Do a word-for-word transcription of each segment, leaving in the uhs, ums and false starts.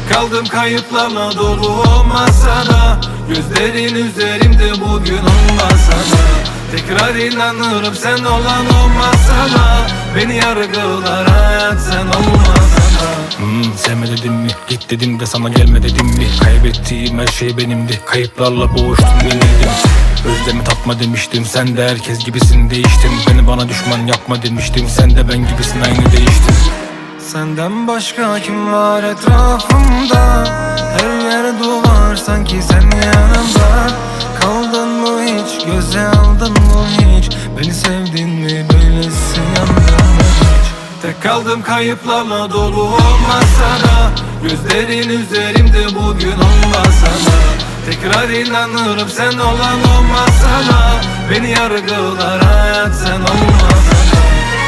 Tek kaldım kayıplarla dolu o masada. Gözlerin üzerimde bugün olmasa da tekrar inanırım sen olan olmasa da. Beni yargılar hayat sen olmasa da. Hmm, sevme dedim mi? Git dedim de sana gelme dedim mi? Kaybettiğim her şey benimdi. Kayıplarla boğuştum, yenildim. Özlemi tatma demiştim, sen de herkes gibisin değiştin. Beni bana düşman yapma demiştim, sen de ben gibisin aynı değiştin. Senden başka kim var etrafımda? Her yer duvar sanki sen yanımda. Kaldın mı hiç, göze aldın mı hiç? Beni sevdin mi, böylesi yandın mı hiç? Tek kaldım kayıplarla dolu olmasa da gözlerin üzerimde bugün olmasa da tekrar inanırım sen olan olmasa da. Beni yargılar hayat sen olmasa da.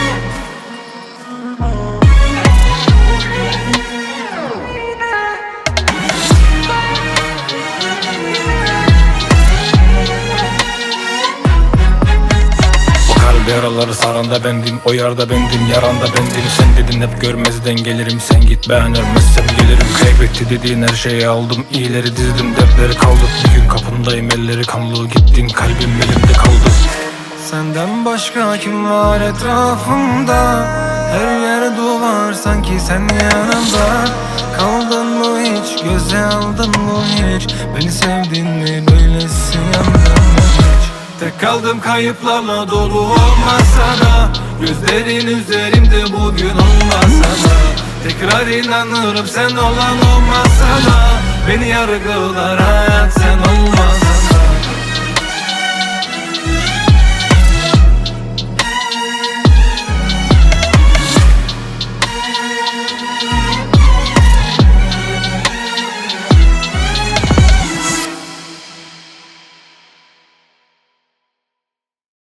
Yaraları saranda bendim, o yarda bendim, yaranda bendim. Sen dedin hep görmezden gelirim, sen git ben ölmezsem gelirim. Kaybetti dediğin her şeyi aldım, iyileri dizdim, dertleri kaldı. Bir gün kapındayım, elleri kanlı, gittin kalbim elimde kaldı. Senden başka kim var etrafımda? Her yer duvar sanki sen yanımda. Kaldın mı hiç, göze aldın mı hiç? Beni sevdin mi, böylesi yandın mı hiç? Tek kaldım kayıplarla dolu olmasa da gözlerin üzerimde bugün olmasa da tekrar inanırım sen olan olmasa da. Beni yargılar hayat sen olmasa